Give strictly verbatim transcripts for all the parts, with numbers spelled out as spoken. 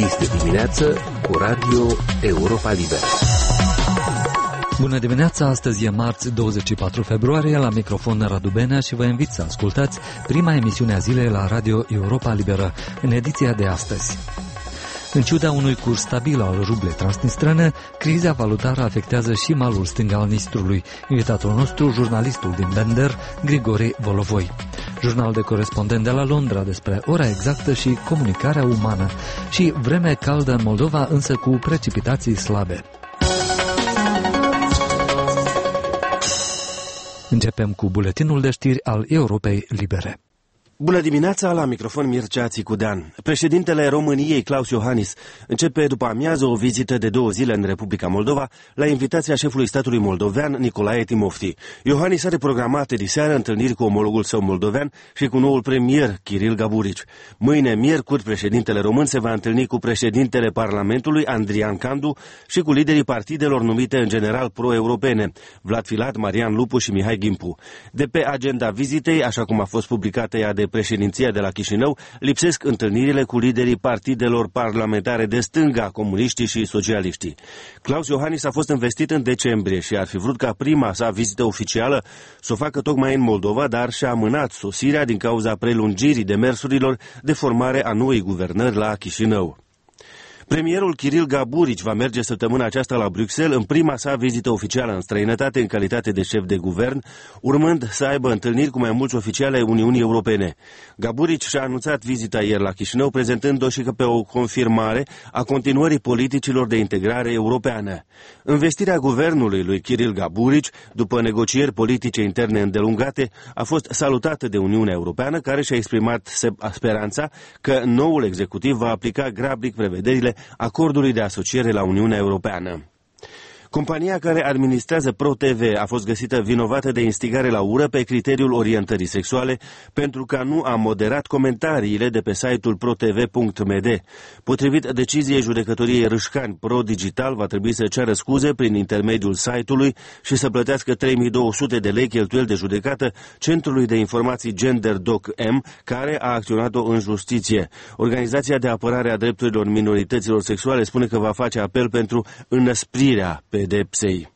Este dimineață cu Radio Europa Liberă. Bună dimineața, astăzi e marți douăzeci și patru februarie, la microfon Radu Benea și vă invit să ascultați prima emisiune a zilei la Radio Europa Liberă, în ediția de astăzi. În ciuda unui curs stabil al rublei transnistrene, criza valutară afectează și malul stâng al Nistrului. Invitatul nostru, jurnalistul din Bender, Grigore Volovoi. Jurnal de corespondent de la Londra despre ora exactă și comunicarea umană. Și vreme caldă în Moldova, însă cu precipitații slabe. Începem cu buletinul de știri al Europei Libere. Bună dimineața, la microfon Mircea Țicudean. Președintele României, Klaus Iohannis, începe după amiază o vizită de două zile în Republica Moldova, la invitația șefului statului moldovean, Nicolae Timofti. Iohannis are programate diseară întâlniri cu omologul său moldovean și cu noul premier, Kiril Gaburici. Mâine, miercuri, președintele român se va întâlni cu președintele Parlamentului, Andrian Candu, și cu liderii partidelor numite în general pro-europene, Vlad Filat, Marian Lupu și Mihai Ghimpu. De pe agenda vizitei, așa cum a fost publicată ea de președinția de la Chișinău, lipsesc întâlnirile cu liderii partidelor parlamentare de stânga, comuniștii și socialiștii. Klaus Iohannis a fost investit în decembrie și ar fi vrut ca prima sa vizită oficială să o facă tocmai în Moldova, dar și-a amânat sosirea din cauza prelungirii demersurilor de formare a noii guvernări la Chișinău. Premierul Kiril Gaburici va merge săptămâna aceasta la Bruxelles în prima sa vizită oficială în străinătate în calitate de șef de guvern, urmând să aibă întâlniri cu mai mulți oficiali ai Uniunii Europene. Gaburici și-a anunțat vizita ieri la Chișinău, prezentând-o și că pe o confirmare a continuării politicilor de integrare europeană. Învestirea guvernului lui Kiril Gaburici, după negocieri politice interne îndelungate, a fost salutată de Uniunea Europeană, care și-a exprimat speranța că noul executiv va aplica grabnic prevederile acordului de asociere la Uniunea Europeană. Compania care administrează ProTV a fost găsită vinovată de instigare la ură pe criteriul orientării sexuale pentru că nu a moderat comentariile de pe site-ul protv punct m d. Potrivit deciziei judecătoriei Râșcani, ProDigital va trebui să ceară scuze prin intermediul site-ului și să plătească trei mii două sute de lei cheltuieli de judecată Centrului de Informații GenderDoc-M, care a acționat-o în justiție. Organizația de apărare a drepturilor minorităților sexuale spune că va face apel pentru înăsprirea pedepsei.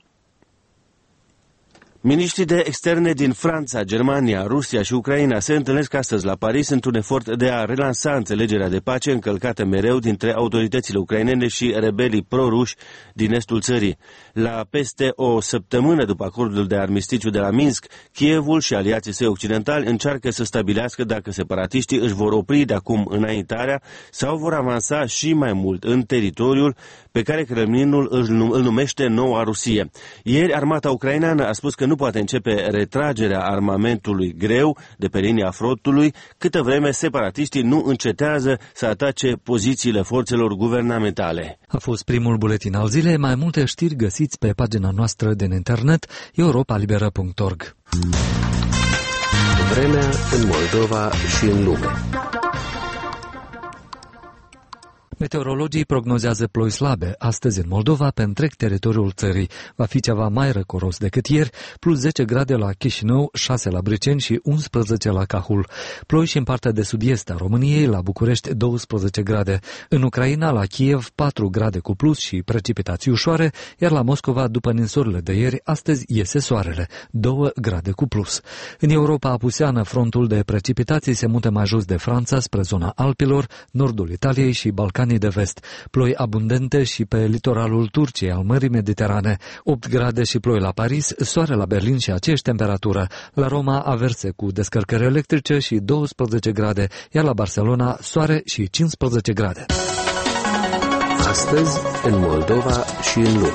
Miniștrii de externe din Franța, Germania, Rusia și Ucraina se întâlnesc astăzi la Paris într-un efort de a relansa înțelegerea de pace încălcată mereu dintre autoritățile ucrainene și rebelii pro-ruși din estul țării. La peste o săptămână după acordul de armistițiu de la Minsk, Kievul și aliații săi occidentali încearcă să stabilească dacă separatiștii își vor opri de acum înaintarea sau vor avansa și mai mult în teritoriul pe care Kremlinul îl numește Noua Rusie. Ieri, armata ucraineană a spus că nu poate începe retragerea armamentului greu de pe linia frontului câtă vreme separatiștii nu încetează să atace pozițiile forțelor guvernamentale. A fost primul buletin al zilei. Mai multe știri găsiți pe pagina noastră din internet europa liberă punct org. Vremea în Moldova și în lume. Meteorologii prognozează ploi slabe astăzi în Moldova pe întreg teritoriul țării. Va fi ceva mai răcoros decât ieri, plus zece grade la Chișinău, șase la Briceni și unsprezece la Cahul. Ploi și în partea de sud-est a României, la București douăsprezece grade. În Ucraina, la Kiev, patru grade cu plus și precipitații ușoare, iar la Moscova, după ninsorile de ieri, astăzi iese soarele, două grade cu plus. În Europa apuseană, frontul de precipitații se mută mai jos de Franța, spre zona Alpilor, nordul Italiei și Balcanii de vest. Ploi abundente și pe litoralul Turciei al Mării Mediterane. opt grade și ploi la Paris, soare la Berlin și aceeași temperatură. La Roma averse cu descărcări electrice și douăsprezece grade, iar la Barcelona soare și cincisprezece grade. Astăzi în Moldova și în lume.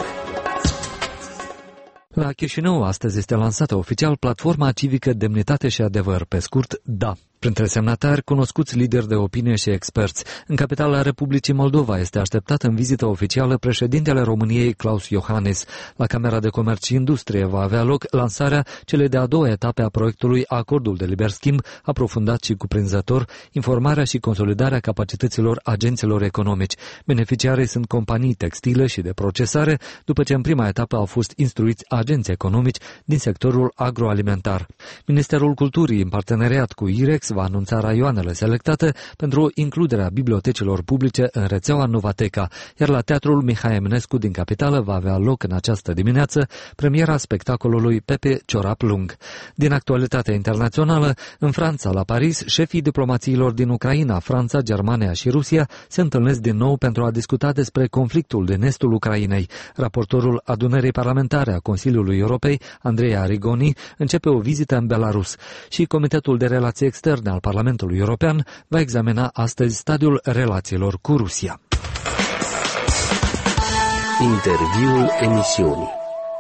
La Chișinău astăzi este lansată oficial platforma civică Demnitate și Adevăr, pe scurt D A. Printre semnatari, cunoscuți lideri de opinie și experți. În capitala Republicii Moldova este așteptat în vizită oficială președintele României, Klaus Iohannis. La Camera de Comerț și Industrie va avea loc lansarea celei de-a doua etape a proiectului Acordul de Liber Schimb, aprofundat și cuprinzător, informarea și consolidarea capacităților agenților economici. Beneficiarii sunt companii textile și de procesare, după ce în prima etapă au fost instruiți agenți economici din sectorul agroalimentar. Ministerul Culturii, în parteneriat cu I R E X, va anunța raioanele selectate pentru includerea bibliotecilor publice în rețeaua Novateca, iar la Teatrul Mihai Eminescu din capitală va avea loc în această dimineață premiera spectacolului Pepe Ciorap Lung. Din actualitatea internațională, în Franța, la Paris, șefii diplomațiilor din Ucraina, Franța, Germania și Rusia se întâlnesc din nou pentru a discuta despre conflictul din estul Ucrainei. Raportorul adunării parlamentare a Consiliului Europei, Andrea Rigoni, începe o vizită în Belarus și Comitetul de Relații Externe al Parlamentului European va examina astăzi stadiul relațiilor cu Rusia. Interviul emisiunii.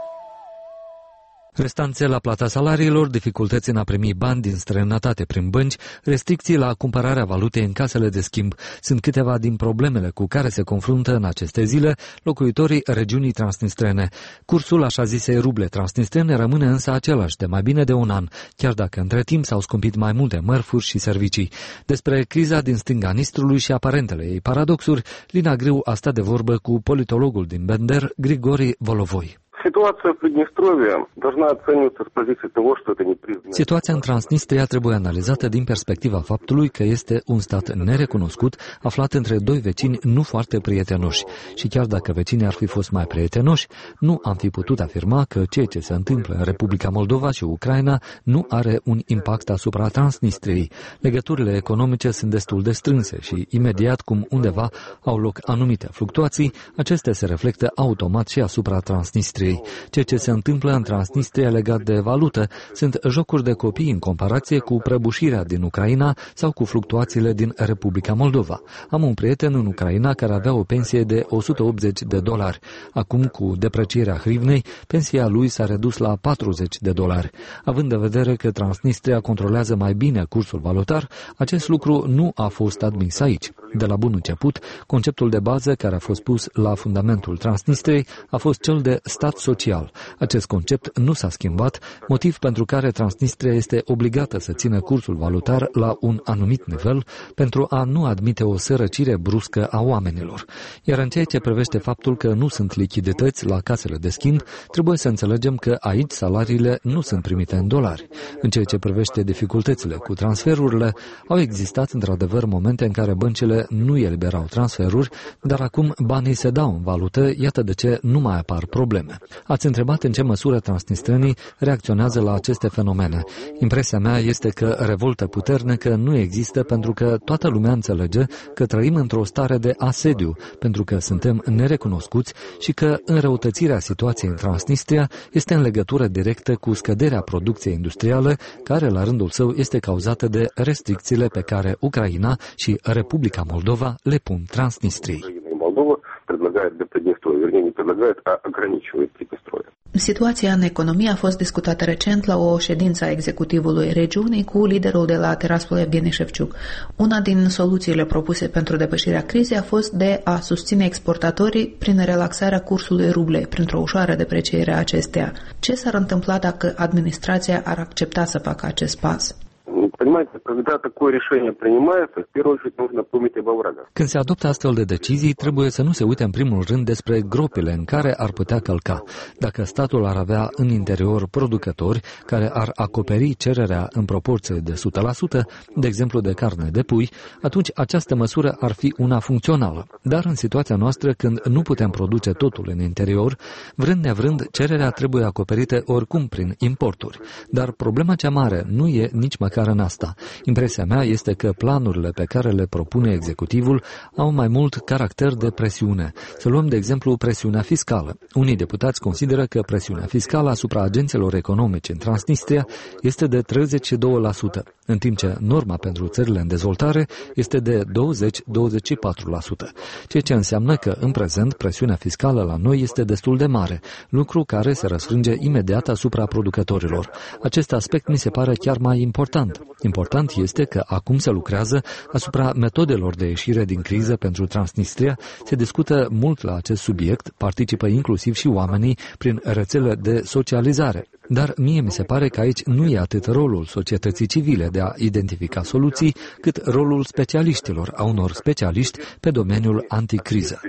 Restanțe la plata salariilor, dificultăți în a primi bani din străinătate prin bănci, restricții la cumpărarea valutei în casele de schimb sunt câteva din problemele cu care se confruntă în aceste zile locuitorii regiunii transnistrene. Cursul așa zisei ruble transnistrene rămâne însă același de mai bine de un an, chiar dacă între timp s-au scumpit mai multe mărfuri și servicii. Despre criza din stânga Nistrului și aparentele ei paradoxuri, Lina Griu a stat de vorbă cu politologul din Bender, Grigori Volovoi. Situația în Приднестровье должна оцениваться с позиции того, что это непризнанное. Situația în Transnistria trebuie analizată din perspectiva faptului că este un stat nerecunoscut, aflat între doi vecini nu foarte prietenoși. Și chiar dacă vecinii ar fi fost mai prietenoși, nu am fi putut afirma că ceea ce se întâmplă în Republica Moldova și Ucraina nu are un impact asupra Transnistriei. Legăturile economice sunt destul de strânse și imediat cum undeva au loc anumite fluctuații, acestea se reflectă automat și asupra Transnistriei. Ceea ce se întâmplă în Transnistria legat de valută sunt jocuri de copii în comparație cu prăbușirea din Ucraina sau cu fluctuațiile din Republica Moldova. Am un prieten în Ucraina care avea o pensie de o sută optzeci de dolari. Acum, cu deprecierea hrivnei, pensia lui s-a redus la patruzeci de dolari. Având în vedere că Transnistria controlează mai bine cursul valutar, acest lucru nu a fost admis aici. De la bun început, conceptul de bază care a fost pus la fundamentul Transnistriei a fost cel de stat social. Acest concept nu s-a schimbat, motiv pentru care Transnistria este obligată să țină cursul valutar la un anumit nivel pentru a nu admite o sărăcire bruscă a oamenilor. Iar în ceea ce privește faptul că nu sunt lichidități la casele de schimb, trebuie să înțelegem că aici salariile nu sunt primite în dolari. În ceea ce privește dificultățile cu transferurile, au existat într-adevăr momente în care băncile nu eliberau transferuri, dar acum banii se dau în valută, iată de ce nu mai apar probleme. Ați întrebat în ce măsură transnistrenii reacționează la aceste fenomene. Impresia mea este că revoltă puternică nu există pentru că toată lumea înțelege că trăim într-o stare de asediu, pentru că suntem nerecunoscuți și că înrăutățirea situației în Transnistria este în legătură directă cu scăderea producției industriale, care la rândul său este cauzată de restricțiile pe care Ucraina și Republica Moldova le pun Transnistriei. Situația în economie a fost discutată recent la o ședință a executivului regiunii cu liderul de la Tiraspol, Evgeni Șevciuc. Una din soluțiile propuse pentru depășirea crizei a fost de a susține exportatorii prin relaxarea cursului rublei, printr-o ușoară depreciere a acesteia. Ce s-ar întâmpla dacă administrația ar accepta să facă acest pas? Când se adoptă astfel de decizii, trebuie să nu se uite în primul rând despre gropile în care ar putea călca. Dacă statul ar avea în interior producători care ar acoperi cererea în proporție de o sută la sută, de exemplu de carne de pui, atunci această măsură ar fi una funcțională. Dar în situația noastră, când nu putem produce totul în interior, vrând nevrând, cererea trebuie acoperită oricum prin importuri. Dar problema cea mare nu e nici măcar în asta. Impresia mea este că planurile pe care le propune executivul au mai mult caracter de presiune. Să luăm de exemplu presiunea fiscală. Unii deputați consideră că presiunea fiscală asupra agenților economici în Transnistria este de treizeci și doi la sută, în timp ce norma pentru țările în dezvoltare este de douăzeci - douăzeci și patru la sută, ceea ce înseamnă că în prezent presiunea fiscală la noi este destul de mare, lucru care se răsfrânge imediat asupra producătorilor. Acest aspect mi se pare chiar mai important. Important este că acum se lucrează asupra metodelor de ieșire din criză pentru Transnistria, se discută mult la acest subiect, participă inclusiv și oamenii prin rețele de socializare. Dar mie mi se pare că aici nu e atât rolul societății civile de a identifica soluții, cât rolul specialiștilor, a unor specialiști pe domeniul anticriză.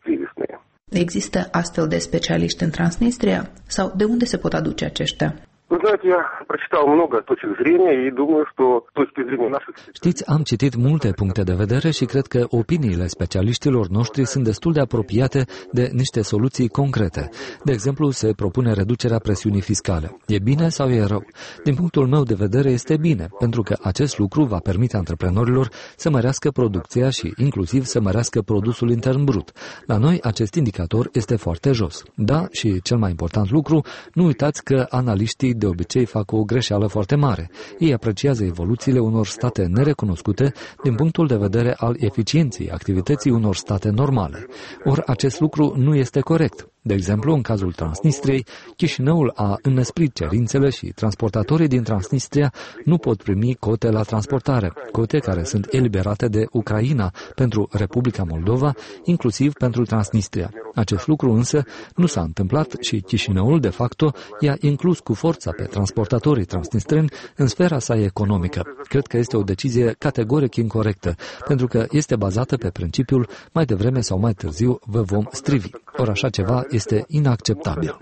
Există astfel de specialiști în Transnistria? Sau de unde se pot aduce aceștia? Știți, am citit multe puncte de vedere și cred că opiniile specialiștilor noștri sunt destul de apropiate de niște soluții concrete. De exemplu, se propune reducerea presiunii fiscale. E bine sau e rău? Din punctul meu de vedere este bine, pentru că acest lucru va permite antreprenorilor să mărească producția și inclusiv să mărească produsul intern brut. La noi acest indicator este foarte jos. Da, și cel mai important lucru, nu uitați că analiștii de obicei fac o greșeală foarte mare. Ei apreciază evoluțiile unor state nerecunoscute din punctul de vedere al eficienței activității unor state normale. Ori acest lucru nu este corect. De exemplu, în cazul Transnistriei, Chișinăul a înnăsprit cerințele și transportatorii din Transnistria nu pot primi cote la transportare, cote care sunt eliberate de Ucraina pentru Republica Moldova, inclusiv pentru Transnistria. Acest lucru însă nu s-a întâmplat și Chișinăul, de facto, i-a inclus cu forța pe transportatorii transnistreni în sfera sa economică. Cred că este o decizie categoric incorectă, pentru că este bazată pe principiul mai devreme sau mai târziu vă vom strivi. Ori așa ceva este inacceptabil.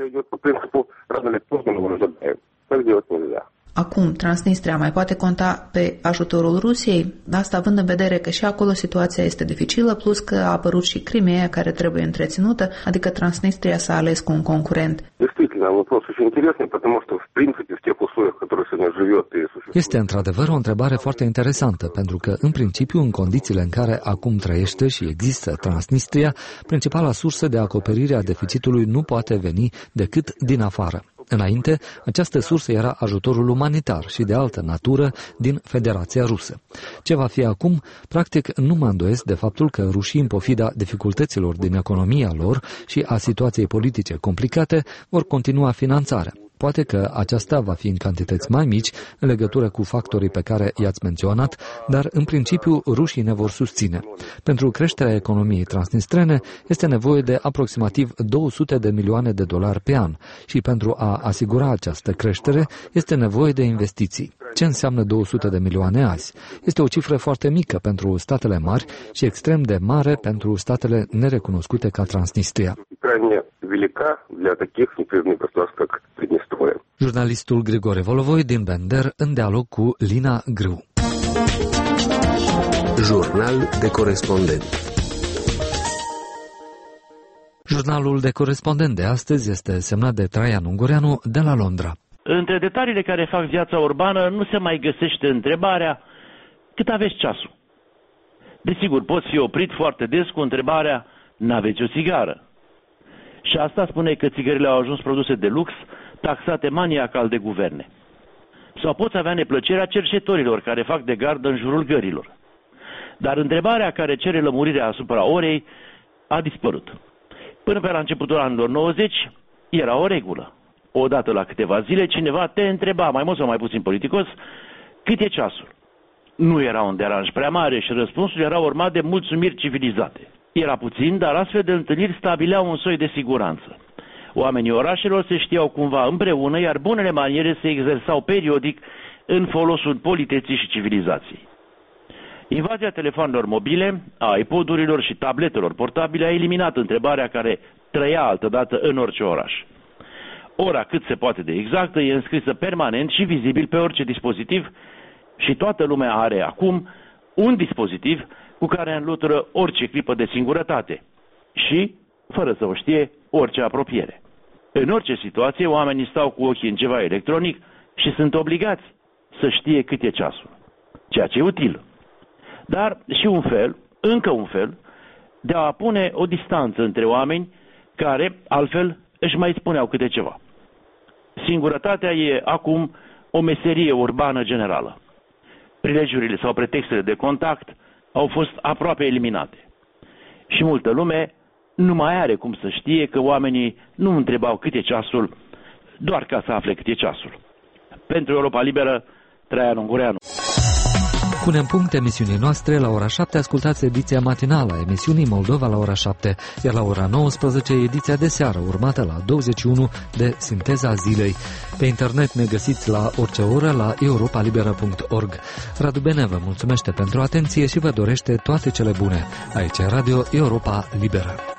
Acum, Transnistria mai poate conta pe ajutorul Rusiei? Asta având în vedere că și acolo situația este dificilă, plus că a apărut și Crimea care trebuie întreținută, adică Transnistria s-a ales cu un concurent. Este într-adevăr o întrebare foarte interesantă, pentru că, în principiu, în condițiile în care acum trăiește și există Transnistria, principala sursă de acoperire a deficitului nu poate veni decât din afară. Înainte, această sursă era ajutorul umanitar și de altă natură din Federația Rusă. Ce va fi acum, practic nu mă îndoiesc de faptul că rușii, în pofida dificultăților din economia lor și a situației politice complicate, vor continua finanțarea. Poate că aceasta va fi în cantități mai mici în legătură cu factorii pe care i-ați menționat, dar în principiu rușii ne vor susține. Pentru creșterea economiei transnistrene este nevoie de aproximativ două sute de milioane de dolari pe an și pentru a asigura această creștere este nevoie de investiții. Ce înseamnă două sute de milioane azi? Este o cifră foarte mică pentru statele mari și extrem de mare pentru statele nerecunoscute ca Transnistria. Jurnalistul Grigore Volovoi din Bender în dialog cu Lina Grâu. Jurnal de corespondent. Jurnalul de corespondent de astăzi este semnat de Traian Ungureanu de la Londra. Între detaliile care fac viața urbană nu se mai găsește întrebarea cât aveți ceasul. Desigur, poți fi oprit foarte des cu întrebarea n-aveți o țigară. Și asta spune că țigările au ajuns produse de lux, taxate maniacal de guverne. Sau poți avea neplăcerea cercetorilor care fac de gardă în jurul gărilor. Dar întrebarea care cere lămurirea asupra orei a dispărut. Până pe la începutul anilor nouăzeci era o regulă. Odată la câteva zile cineva te întreba, mai mult sau mai puțin politicos, cât e ceasul. Nu era un deranj prea mare și răspunsul era urmat de mulțumiri civilizate. Era puțin, dar astfel de întâlniri stabileau un soi de siguranță. Oamenii orașelor se știau cumva împreună, iar bunele maniere se exersau periodic în folosul politeții și civilizației. Invazia telefonelor mobile, a iPod-urilor și tabletelor portabile a eliminat întrebarea care trăia altădată în orice oraș. Ora cât se poate de exactă e înscrisă permanent și vizibil pe orice dispozitiv și toată lumea are acum un dispozitiv cu care înlătură orice clipă de singurătate și, fără să o știe, orice apropiere. În orice situație, oamenii stau cu ochii în ceva electronic și sunt obligați să știe cât e ceasul, ceea ce e util. Dar și un fel, încă un fel, de a pune o distanță între oameni care, altfel, își mai spuneau câte ceva. Singurătatea e acum o meserie urbană generală. Prilejurile sau pretextele de contact au fost aproape eliminate. Și multă lume nu mai are cum să știe că oamenii nu întrebau cât e ceasul doar ca să afle cât e ceasul. Pentru Europa Liberă, Traian Ungureanu. Punem punct emisiunii noastre. La ora șapte ascultați ediția matinală a emisiunii Moldova la ora șapte, iar la ora nouăsprezece ediția de seară, urmată la douăzeci și unu de Sinteza Zilei. Pe internet ne găsiți la orice oră la europa liberă punct org. Radu Bene vă mulțumește pentru atenție și vă dorește toate cele bune. Aici Radio Europa Liberă.